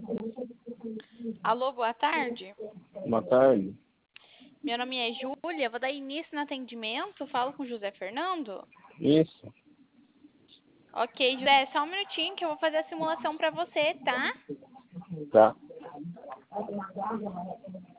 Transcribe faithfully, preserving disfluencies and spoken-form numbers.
Alô, boa tarde. Boa tarde. Meu nome é Júlia, vou dar início no atendimento. Falo com o José Fernando. Isso. Ok, José, só um minutinho que eu vou fazer a simulação para você, tá? Tá.